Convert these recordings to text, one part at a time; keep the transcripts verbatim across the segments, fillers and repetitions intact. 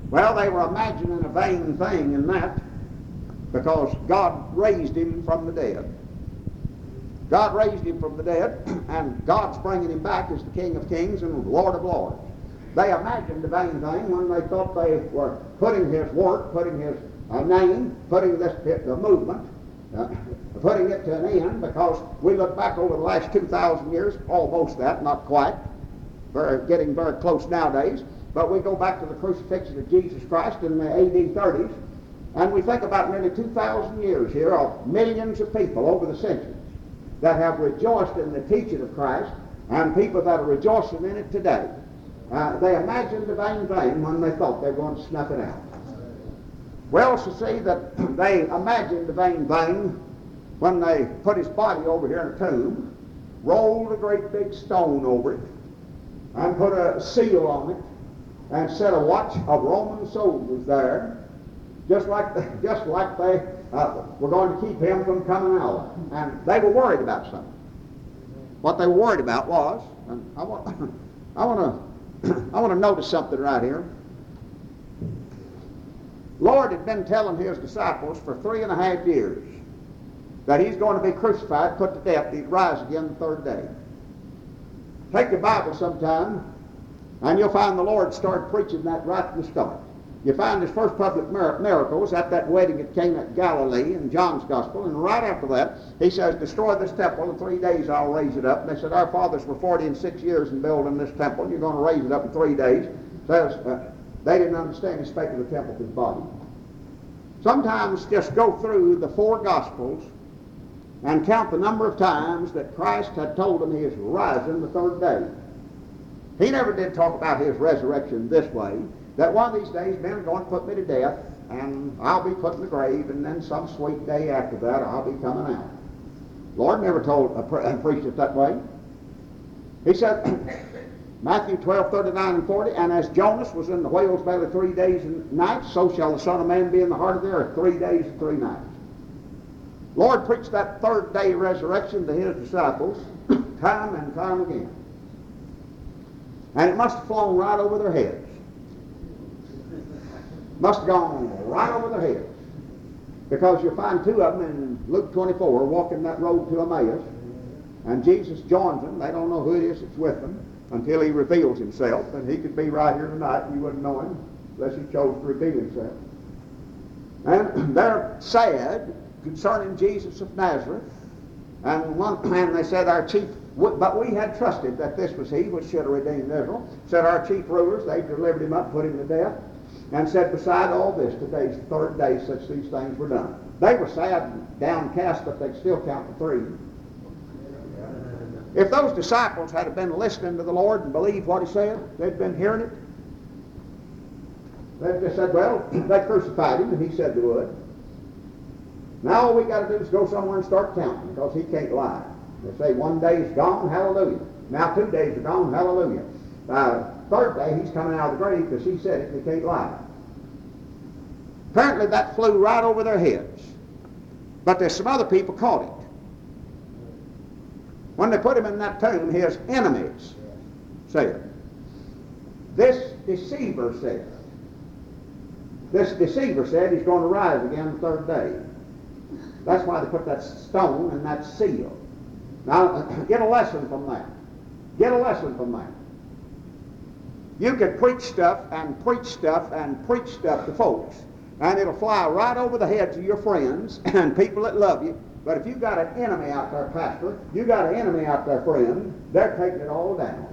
Well, they were imagining a vain thing in that, because God raised him from the dead. God raised him from the dead, and God's bringing him back as the King of Kings and Lord of Lords. They imagined a vain thing when they thought they were putting his work, putting his uh, name, putting this the movement, uh, putting it to an end, because we look back over the last two thousand years, almost that, not quite, very, getting very close nowadays, but we go back to the crucifixion of Jesus Christ in the A D thirties, and we think about nearly two thousand years here of millions of people over the centuries that have rejoiced in the teaching of Christ, and people that are rejoicing in it today. Uh, they imagined a vain thing when they thought they were going to snuff it out. Well, to see that they imagined a vain thing when they put his body over here in a tomb, rolled a great big stone over it, and put a seal on it, and set a watch of Roman soldiers there, just like they, just like they uh, were going to keep him from coming out. And they were worried about something. What they were worried about was, and I want, I want to, I want to notice something right here. Lord had been telling his disciples for three and a half years that he's going to be crucified, put to death, he'd rise again the third day. Take your Bible sometime, and you'll find the Lord started preaching that right from the start. You find his first public mir- miracles at that wedding at Cana at Galilee in John's Gospel, and right after that, he says, destroy this temple, in three days I'll raise it up. And they said, our fathers were forty and six years in building this temple, and you're going to raise it up in three days. Says, uh, they didn't understand he spake of the temple of his body. Sometimes just go through the four Gospels and count the number of times that Christ had told them he is rising the third day. He never did talk about his resurrection this way, that one of these days men are going to put me to death, and I'll be put in the grave, and then some sweet day after that I'll be coming out. Lord never told uh, pre- uh, preached it that way. He said, Matthew twelve, thirty-nine and forty, and as Jonas was in the whale's belly three days and nights, so shall the Son of Man be in the heart of the earth three days and three nights. Lord preached that third day resurrection to his disciples time and time again. And it must have flown right over their heads. Must have gone right over their heads. Because you'll find two of them in Luke twenty-four walking that road to Emmaus, and Jesus joins them. They don't know who it is that's with them until he reveals himself, and he could be right here tonight and you wouldn't know him unless he chose to reveal himself. And they're sad concerning Jesus of Nazareth, and one man, they said, our chief, but we had trusted that this was he which should have redeemed Israel. Said our chief rulers, they delivered him up, put him to death, and said, beside all this, today's the third day since these things were done. They were sad and downcast, but they'd still count to three. If those disciples had been listening to the Lord and believed what he said, they'd been hearing it, they'd just said, well, they crucified him, and he said they would. Now all we got to do is go somewhere and start counting, because he can't lie. They say one day is gone, hallelujah. Now two days are gone, hallelujah. Uh, third day he's coming out of the grave because he said it and he can't lie. Apparently that flew right over their heads. But there's some other people caught it. When they put him in that tomb, his enemies said, this deceiver said, this deceiver said he's going to rise again the third day. That's why they put that stone and that seal. Now, get a lesson from that. Get a lesson from that. You could preach stuff and preach stuff and preach stuff to folks, and it'll fly right over the heads of your friends and people that love you. But if you've got an enemy out there, pastor, you've got an enemy out there, friend, they're taking it all down.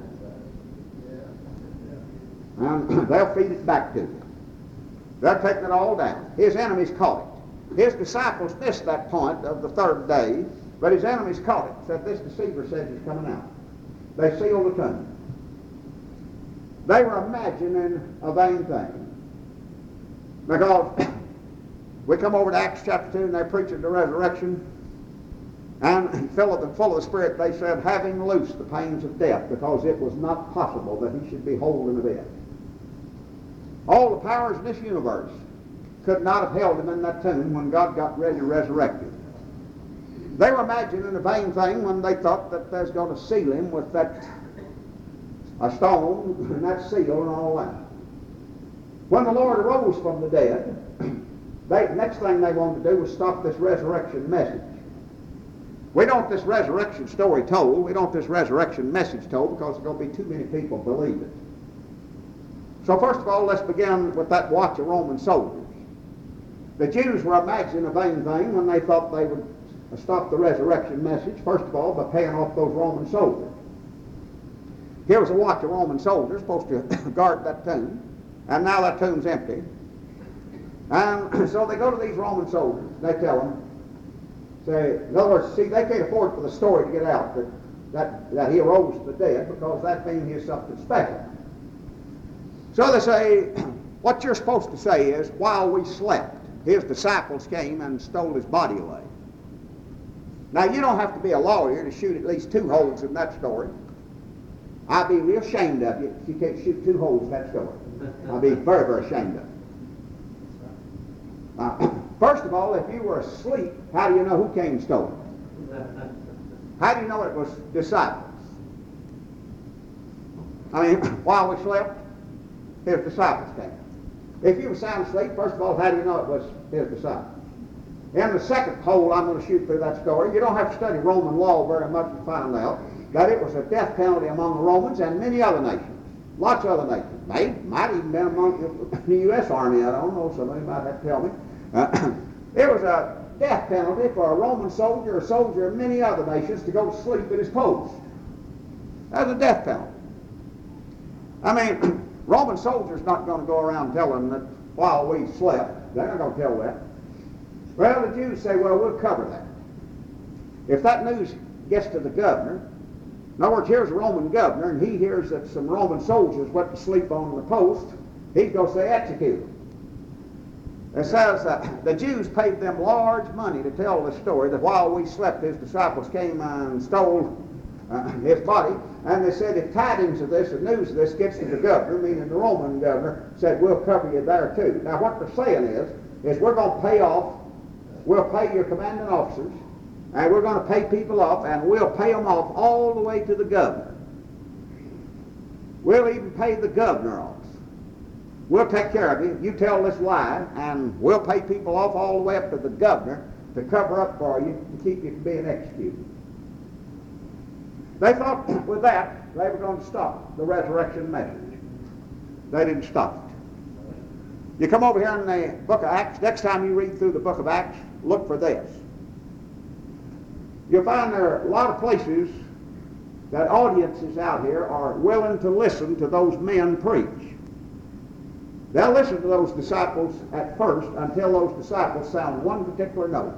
And they'll feed it back to you. They're taking it all down. His enemies caught it. His disciples missed that point of the third day, but his enemies caught it. Said, this deceiver says he's coming out. They sealed the tomb. They were imagining a vain thing. Because we come over to Acts chapter two, and they're preaching the resurrection, and full of the, full of the Spirit, they said, having loosed the pains of death, because it was not possible that he should be whole in the bed. All the powers in this universe could not have held him in that tomb when God got ready to resurrect him. They were imagining a vain thing when they thought that they was going to seal him with that a stone and that seal and all that. When the Lord arose from the dead, they, next thing they wanted to do was stop this resurrection message. We don't want this resurrection story told. We don't want this resurrection message told because there's going to be too many people believe it. So first of all, let's begin with that watch of Roman soldiers. The Jews were imagining a vain thing when they thought they would stop the resurrection message, first of all, by paying off those Roman soldiers. Here was a watch of Roman soldiers supposed to guard that tomb, and now that tomb's empty. And so they go to these Roman soldiers, and they tell them, say, in other words, see, they can't afford for the story to get out that, that, that he arose from the dead, because that means he's something special. So they say, what you're supposed to say is, while we slept, his disciples came and stole his body away. Now, you don't have to be a lawyer to shoot at least two holes in that story. I'd be real ashamed of you if you can't shoot two holes in that story. I'd be very, very ashamed of you. Uh, first of all, if you were asleep, how do you know who came and stole it? How do you know it was disciples? I mean, while we slept, his disciples came. If you were sound asleep, first of all, how do you know it was his disciples? In the second hole I'm going to shoot through that story, you don't have to study Roman law very much to find out that it was a death penalty among the Romans and many other nations. Lots of other nations. May, might even been among the U S Army, I don't know, somebody might have to tell me. Uh, it was a death penalty for a Roman soldier or a soldier of many other nations to go to sleep at his post. That was a death penalty. I mean, Roman soldiers not going to go around telling that while we slept. They're not going to tell that. Well, the Jews say, well, we'll cover that. If that news gets to the governor, in other words, here's a Roman governor, and he hears that some Roman soldiers went to sleep on the post, he's going to say, execute them. It says that the Jews paid them large money to tell the story that while we slept, his disciples came and stole uh, his body. And they said, if tidings of this, or news of this gets to the governor, meaning the Roman governor, said, we'll cover you there too. Now what they're saying is, is we're going to pay off, we'll pay your commanding officers, and we're going to pay people off, and we'll pay them off all the way to the governor. We'll even pay the governor off. We'll take care of you. You tell this lie, and we'll pay people off all the way up to the governor to cover up for you, to keep you from being executed. They thought with that, they were going to stop the resurrection message. They didn't stop it. You come over here in the book of Acts, next time you read through the book of Acts, look for this. You'll find there are a lot of places that audiences out here are willing to listen to those men preach. They'll listen to those disciples at first until those disciples sound one particular note.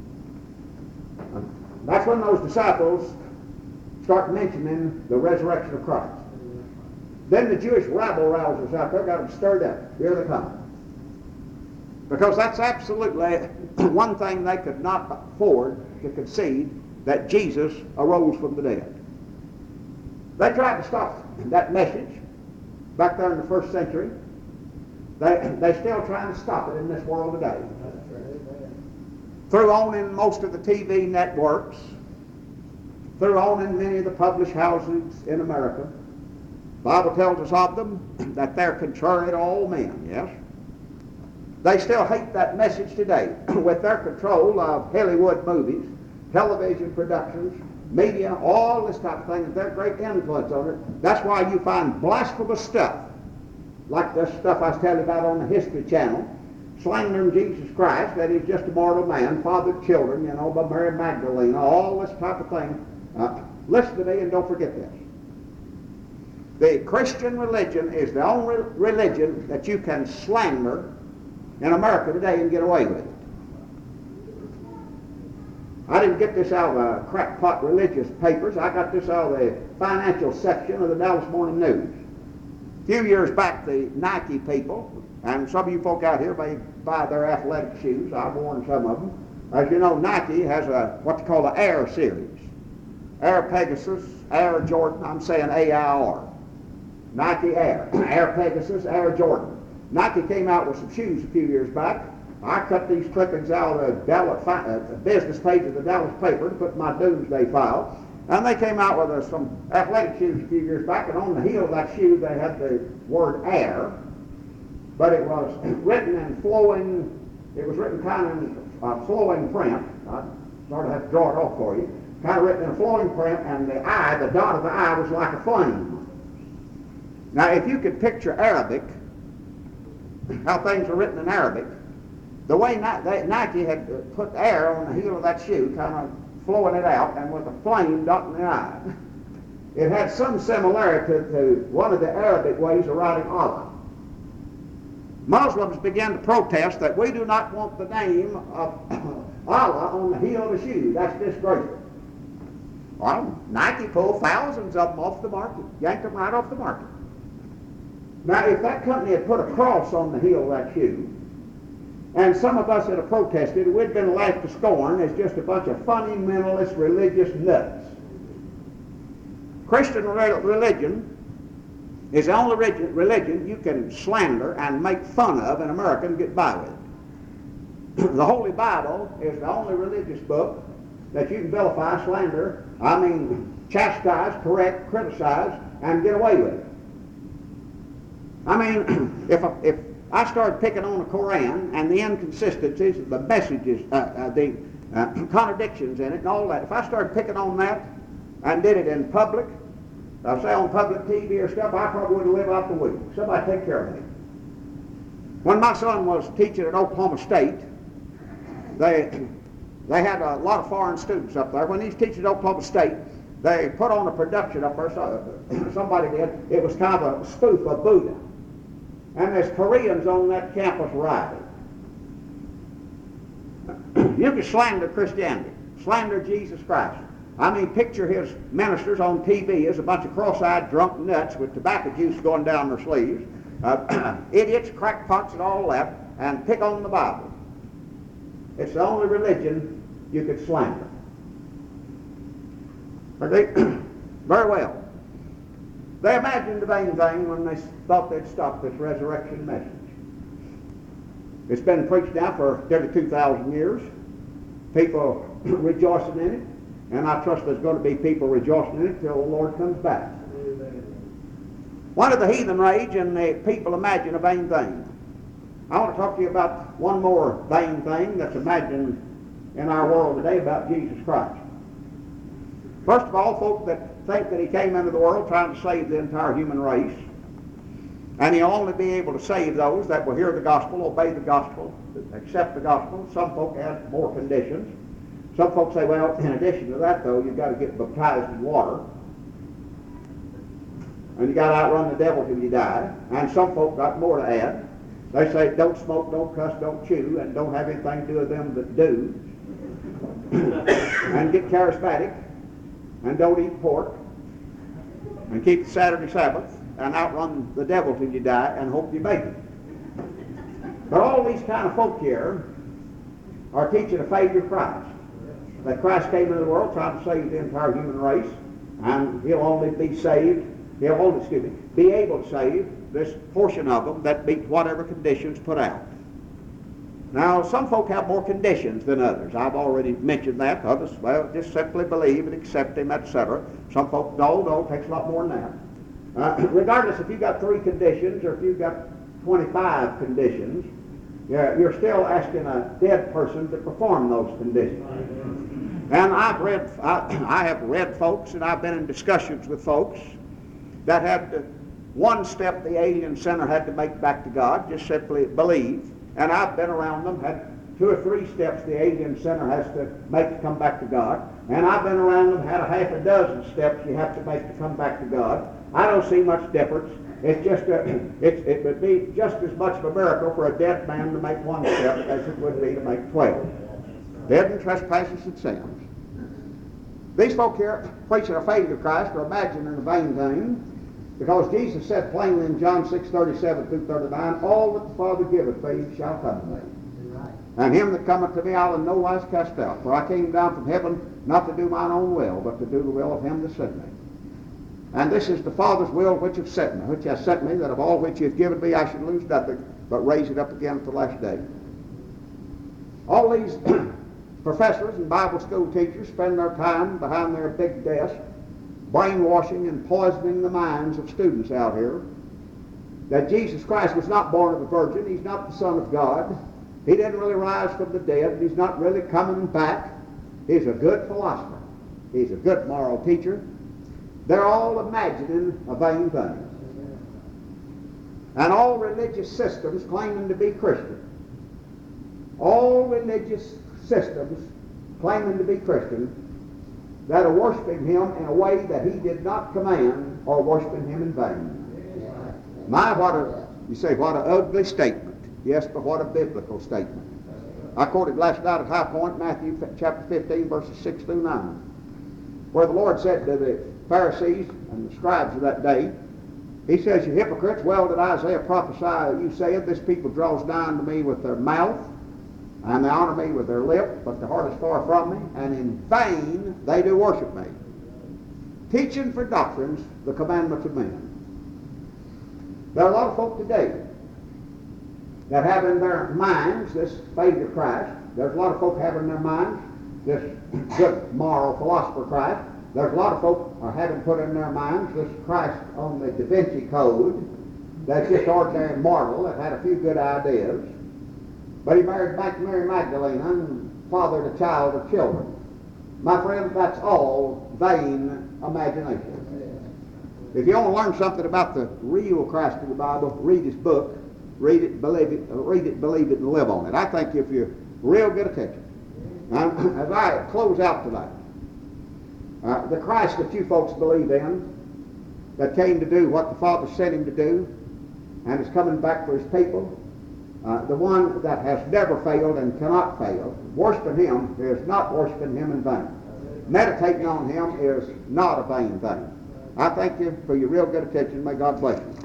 That's when those disciples start mentioning the resurrection of Christ. Then the Jewish rabble-rousers out there got them stirred up. Here they come. Because that's absolutely one thing they could not afford to concede, that Jesus arose from the dead. They tried to stop that message back there in the first century. They, they're still trying to stop it in this world today. Through owning most of the T V networks, through owning many of the published houses in America. The Bible tells us of them that they're contrary to all men, yes? They still hate that message today with their control of Hollywood movies, television productions, media, all this type of thing, and their great influence on it. That's why you find blasphemous stuff, like this stuff I was telling you about on the History Channel, slandering Jesus Christ, that he's just a mortal man, fathered children, you know, by Mary Magdalene, all this type of thing. Uh, listen to me and don't forget this. The Christian religion is the only religion that you can slander in America today and get away with it. I didn't get this out of a crackpot religious papers. I got this out of the financial section of the Dallas Morning News. A few years back, the Nike people, and some of you folk out here may buy their athletic shoes. I've worn some of them. As you know, Nike has a what they call the Air series. Air Pegasus, Air Jordan, I'm saying A I R. Nike Air, Air Pegasus, Air Jordan. Nike came out with some shoes a few years back. I cut these clippings out of the Dallas, uh, business page of the Dallas paper to put in my doomsday file. And they came out with uh, some athletic shoes a few years back, and on the heel of that shoe they had the word Air. but it was written in flowing, it was written kind of in uh, flowing print. I sort of have to draw it off for you. Kind of written in flowing print, and the eye, the dot of the eye was like a flame. Now, if you could picture Arabic, how things are written in Arabic, the way Nike had put air on the heel of that shoe, kind of flowing it out, and with a flame dotting the eye, it had some similarity to one of the Arabic ways of writing Allah. Muslims began to protest that we do not want the name of Allah on the heel of the shoe. That's disgraceful. Well, Nike pulled thousands of them off the market, yanked them right off the market. Now, if that company had put a cross on the heel of that shoe, and some of us that have protested, we'd been laughed to scorn as just a bunch of fundamentalist religious nuts. Christian religion is the only religion you can slander and make fun of in America and get by with. The Holy Bible is the only religious book that you can vilify, slander, I mean chastise, correct, criticize, and get away with it. I mean, if, if I started picking on the Koran and the inconsistencies, the messages, uh, uh, the uh, contradictions in it and all that, if I started picking on that and did it in public, I'll say on public T V or stuff, I probably wouldn't live out the week. Somebody take care of me. When my son was teaching at Oklahoma State, they they had a lot of foreign students up there. When he's teaching at Oklahoma State, they put on a production up there, so somebody did. It was kind of a spoof of Buddha. And there's Koreans on that campus rioting. You can slander Christianity, slander Jesus Christ. I mean, picture his ministers on T V as a bunch of cross-eyed drunk nuts with tobacco juice going down their sleeves, uh, idiots, crackpots, and all that, and pick on the Bible. It's the only religion you could slander. But they, very well. They imagined the vain thing when they thought they'd stop this resurrection message. It's been preached now for nearly two thousand years. People rejoicing in it. And I trust there's going to be people rejoicing in it till the Lord comes back. Amen. One of the heathen rage and the people imagine a vain thing. I want to talk to you about one more vain thing that's imagined in our world today about Jesus Christ. First of all, folk that think that he came into the world trying to save the entire human race, and he'll only be able to save those that will hear the gospel, obey the gospel, accept the gospel. Some folk have more conditions. Some folks say, well, in addition to that, though, you've got to get baptized in water. And you've got to outrun the devil till you die. And some folk got more to add. They say, don't smoke, don't cuss, don't chew, and don't have anything to do with them that do. And get charismatic, and don't eat pork, and keep the Saturday Sabbath, and outrun the devil till you die, and hope you make it. But all these kind of folk here are teaching a failure of Christ. That Christ came into the world trying to save the entire human race, and he'll only be saved, he'll only, excuse me, be able to save this portion of them that meet whatever conditions put out. Now, some folk have more conditions than others. I've already mentioned that. Others, well, just simply believe and accept him, et cetera. Some folk, no, no, it takes a lot more than that. Uh, regardless if you've got three conditions or if you've got twenty-five conditions, yeah, you're still asking a dead person to perform those conditions. And I've read, I, I have read folks, and I've been in discussions with folks that had to, one step the alien sinner had to make back to God, just simply believe. And I've been around them, had two or three steps the alien sinner has to make to come back to God. And I've been around them, had a half a dozen steps you have to make to come back to God. I don't see much difference. It's just a, it, it would be just as much of a miracle for a dead man to make one step as it would be to make twelve. Dead in trespasses and sins. These folk here preaching a failure of Christ are imagining a vain thing, because Jesus said plainly in John six thirty-seven through thirty-nine, all that the Father giveth me shall come to me. Right. And him that cometh to me I'll in no wise cast out. For I came down from heaven not to do mine own will, but to do the will of him that sent me. And this is the Father's will which hath sent me, which hath sent me, that of all which he hath given me I should lose nothing, but raise it up again at the last day. All these professors and Bible school teachers spend their time behind their big desk brainwashing and poisoning the minds of students out here that Jesus Christ was not born of a virgin. He's not the Son of God. He didn't really rise from the dead. He's not really coming back. He's a good philosopher. He's a good moral teacher. They're all imagining a vain thing. And all religious systems claiming to be Christian, all religious systems claiming to be Christian, that are worshiping him in a way that he did not command, or worshiping him in vain. My, what a, you say, what an ugly statement. Yes, but what a biblical statement. I quoted last night at High Point, Matthew chapter fifteen, verses six through nine, where the Lord said to the Pharisees and the scribes of that day, he says, "You hypocrites, well did Isaiah prophesy, you saying, this people draws nigh to me with their mouth, and they honor me with their lip, but their heart is far from me, and in vain they do worship me, teaching for doctrines the commandments of men." There are a lot of folk today that have in their minds this faith of Christ. There's a lot of folk have in their minds this good moral philosopher Christ. There's a lot of folk are having put in their minds this Christ on the Da Vinci Code that's just ordinary mortal that had a few good ideas. But he married back to Mary Magdalene and fathered a child of children. My friend, that's all vain imagination. If you want to learn something about the real Christ of the Bible, read his book. Read it, believe it, read it, believe it, and live on it. I think if you're real good attention. Now, as I close out tonight, uh, the Christ that you folks believe in, that came to do what the Father sent him to do, and is coming back for his people, uh, the one that has never failed and cannot fail, worshiping him is not worshiping him in vain. Meditating on him is not a vain thing. I thank you for your real good attention. May God bless you.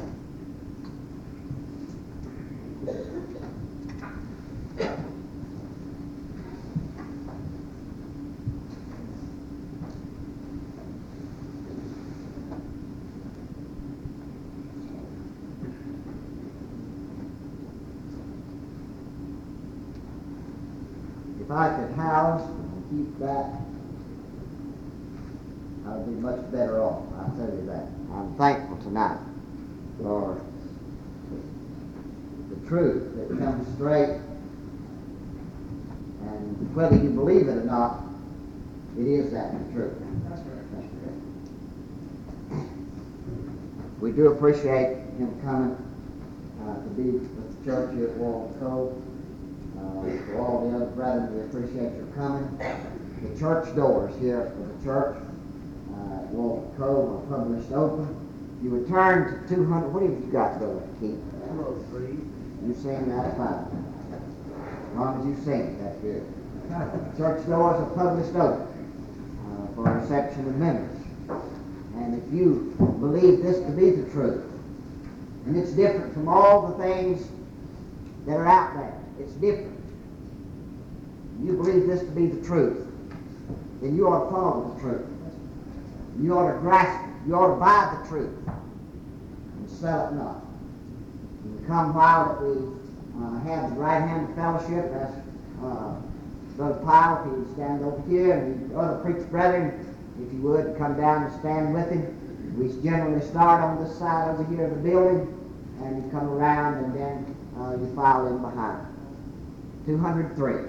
If I could house and keep that, I would be much better off. I'll tell you that. I'm thankful tonight for the truth that comes straight, and whether you believe it or not, it is that the truth. That's right. We do appreciate him coming uh, to be with the church here at Walton Cove. Uh, for all the other brethren, we appreciate your coming. The church doors here for the church uh, at Walton Cove are published open. You return to two hundred. What have you got, Brother Keith? two oh three. You sing that fine. As long as you sing, that's good. Church doors are published open uh, for reception of members. And if you believe this to be the truth, and it's different from all the things that are out there, it's different. You believe this to be the truth, then you ought to follow the truth. You ought to grasp it. You ought to buy the truth and sell it not. You can come while that we uh, have the right hand of fellowship, as uh, Brother Pyle, if he would stand over here, and the other preacher brethren, if you would, come down and stand with him. We generally start on this side over here of the building, and you come around, and then uh, you file in behind. two hundred three.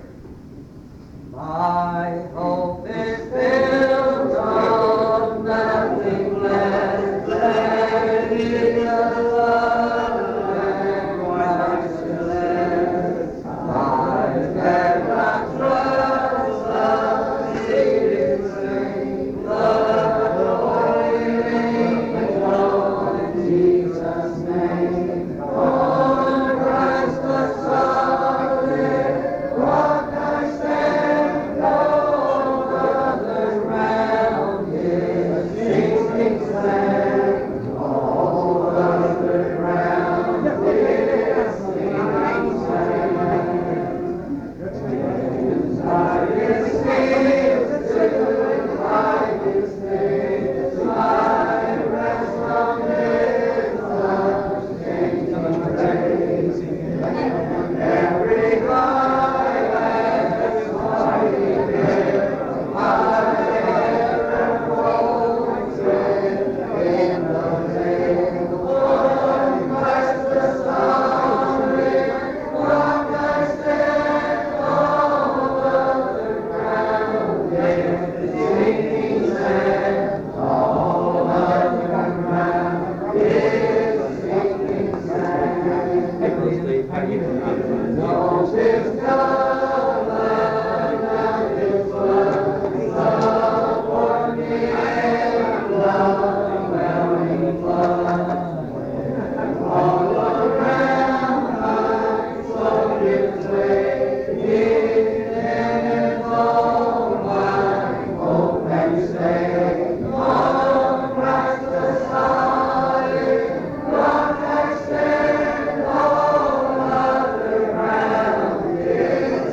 My hope is built on nothing less than in the love and righteousness. I cannot trust the leading strength of the holy name, in Jesus' name. On Christ the solid rock I stand. All other ground knows His covenant and His blood, love for me and love welling flood. All around my soul gives way, in its all my hope and stay. On Christ the solid rock I stand, all other ground is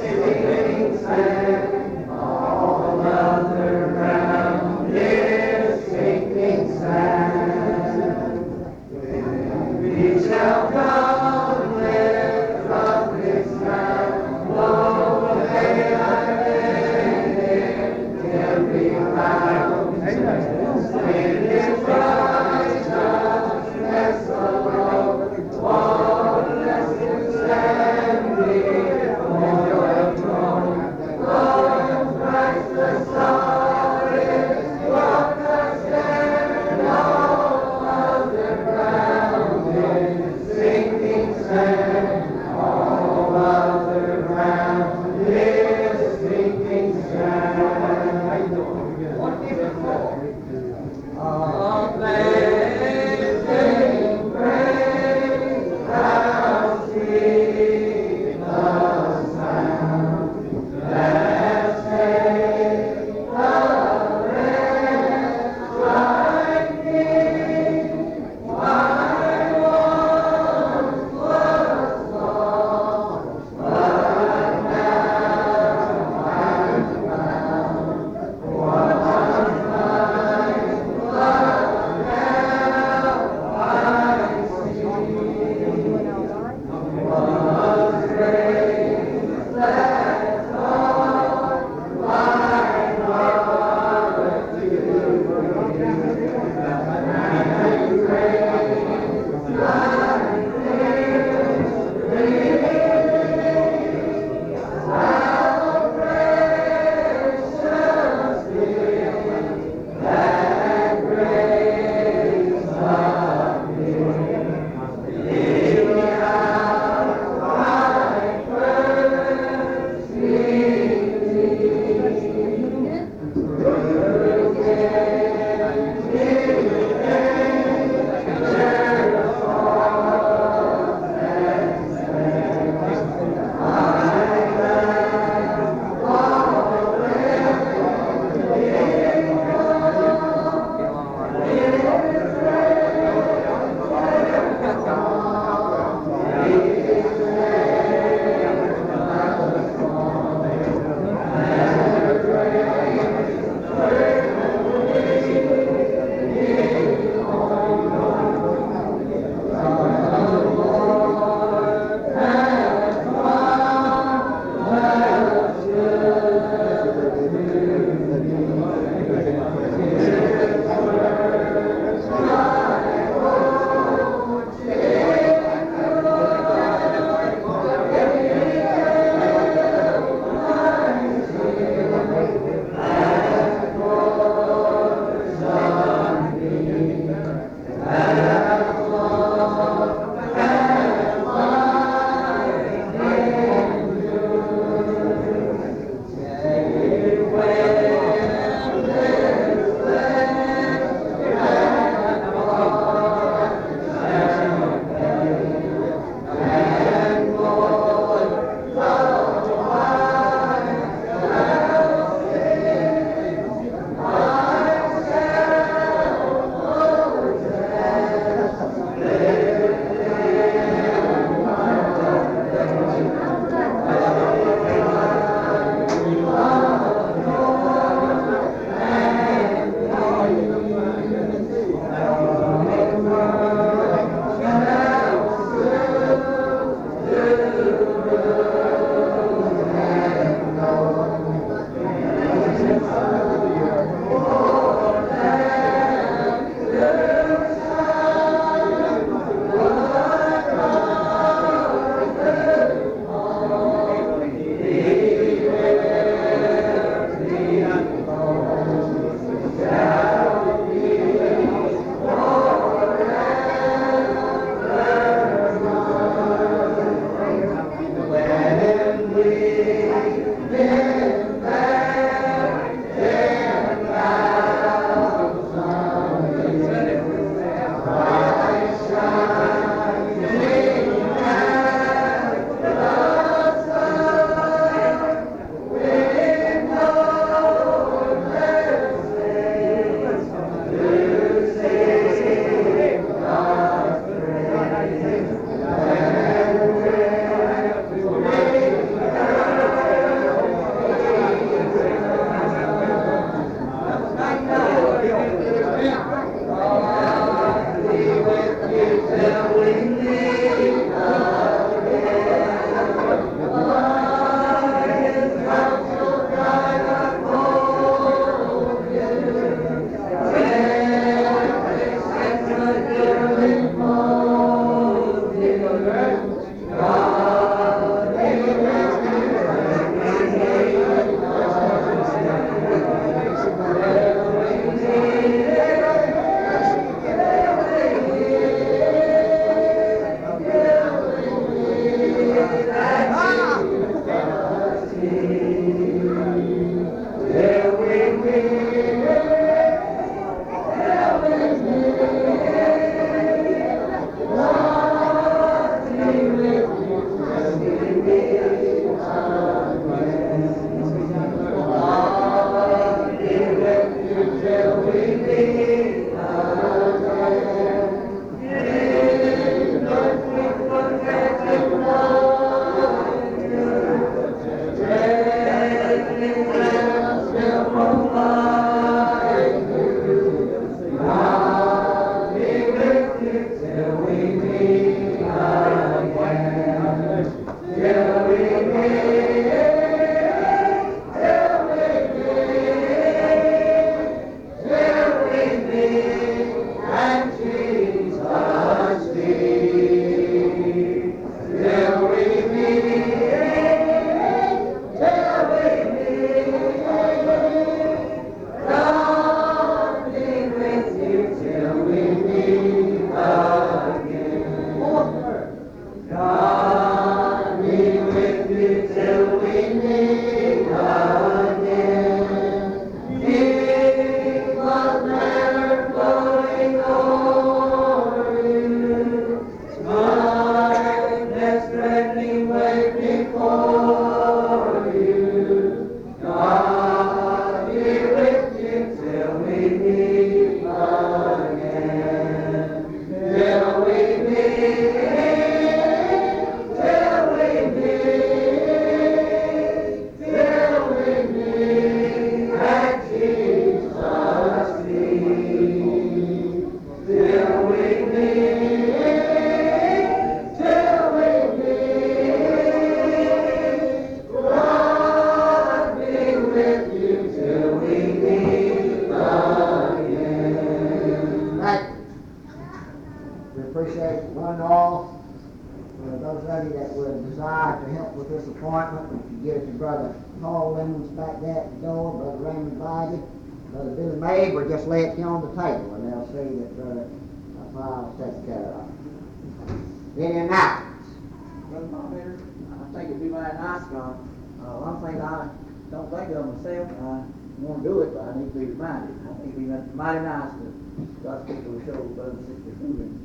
Mighty nice to God's people to show brothers and sisters doing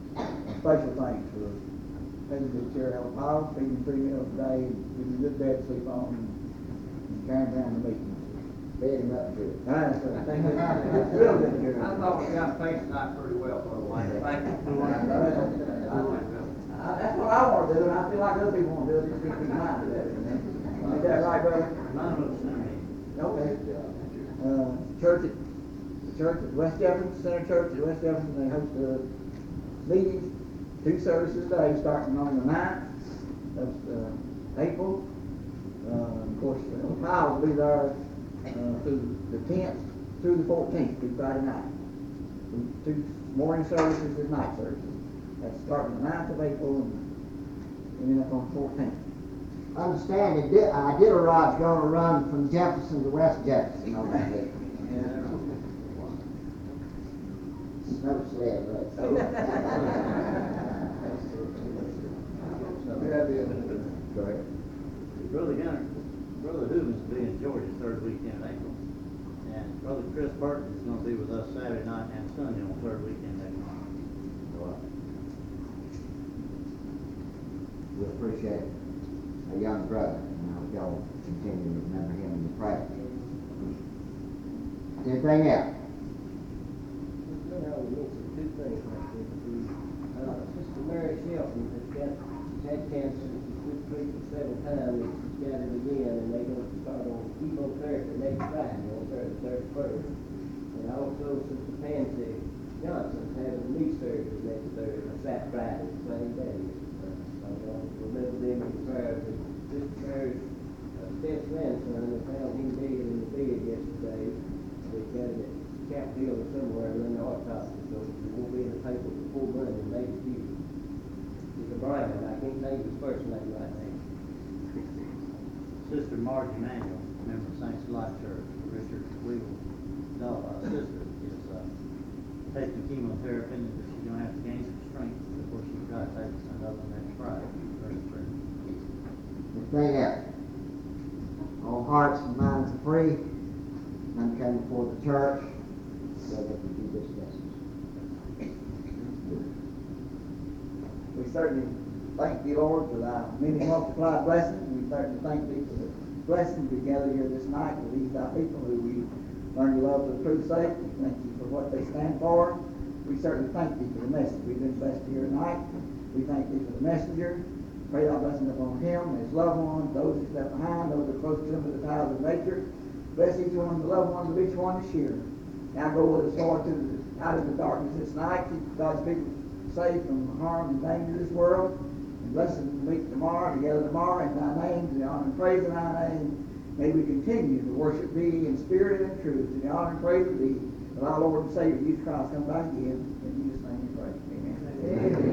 special things for us. Taking good care of Paul, feeding three meals a day, giving good bed to sleep on, and carrying down the meetings. Bed him up good. That's right. I think it's real good care. I thought we got things tonight pretty well for the way. Thank you. Uh, That's what I want to do, and I feel like other people want to do it, just keep in mind of that. Is that right, brother? None of us know. Okay. Uh, church at Church at West Jefferson, Center Church at West Jefferson, they host uh, meetings, two services a day, starting on the ninth of uh, April. Uh, of course, uh, Kyle will be there uh, through the tenth through the fourteenth, through Friday night. Two morning services and night services. That's starting the ninth of April and ending up on the fourteenth. Understand, it did, uh, Diderod's going to run from Jefferson to West Jefferson on that day. No sled, right? Go ahead. Brother Gunner, Brother Hubens will be in Georgia third weekend in April. And Brother Chris Burton is going to be with us Saturday night and Sunday on third weekend next month. We appreciate a young brother, and I hope y'all continue to remember him in the prayer. Anything else? Two things like this. Uh, Sister Mary Shelton has got, had cancer. She's been treated seven times, and she's got it again, and they're going to start on chemotherapy next Friday, on the thirty-first. And also Sister Pansy Johnson having knee surgery next Thursday, that Friday, the same day. Uh, I'm going to remember them in prayer. Sister Mary's uh, step grandson, they found him dead in the bed yesterday. They got him at Cap Hill or somewhere in the autopsy, so it won't be in the paper before Monday, maybe Tuesday. It's a Brian, I can't think of his first name right now. Sister Margie Manuel, member of Saints Life Church, Richard Weaver's daughter, uh, sister, is uh, taking chemotherapy, and she's going to have to gain some strength before she tries to take some other next Friday. Anything else? All hearts and minds are free. None came before the church. So that we do this message. We certainly thank thee, Lord, for thy many multiplied blessings. We certainly thank thee for the blessings we gather here this night with these thy people who we learn to love for the truth's sake. We thank you for what they stand for. We certainly thank thee for the message we've been blessed here tonight. We thank thee for the messenger. Pray thy blessing upon him, his loved ones, those he's left behind, those that are close to him with the ties of nature. Bless each one of the loved ones of each one this year. Now go with us, Lord, to the, out of the darkness this night. Keep God's people safe from harm and danger of this world. And bless them to meet tomorrow, together tomorrow in thy name, to the honor and praise of thy name. May we continue to worship thee in spirit and in truth, to the honor and praise of thee. But our Lord and Savior, Jesus Christ, come back again. In Jesus' name we pray. Amen. Amen.